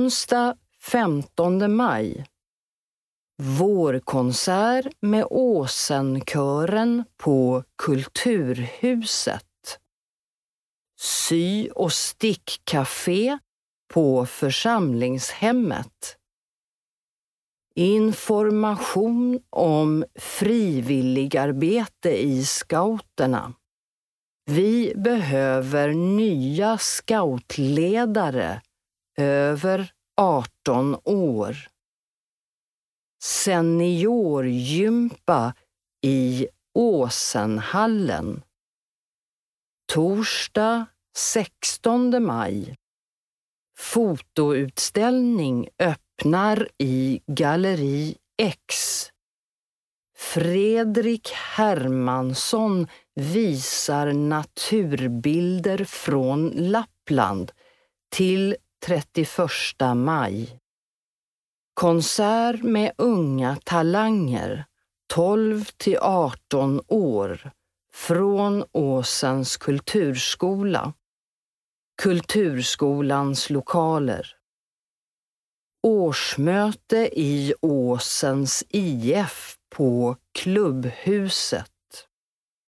Onsdag 15 maj. Vårkonsert med Åsenkören på Kulturhuset. Sy- och stickcafé på församlingshemmet. Information om frivilligarbete i scouterna. Vi behöver nya scoutledare över 18 år. Seniorgympa i Åsenhallen. Torsdag 16 maj. Fotoutställning öppnar i Galleri X. Fredrik Hermansson visar naturbilder från Lappland till 31 maj. Konsert med unga talanger, 12-18 år, från Åsens kulturskola. Kulturskolans lokaler. Årsmöte i Åsens IF på Klubbhuset.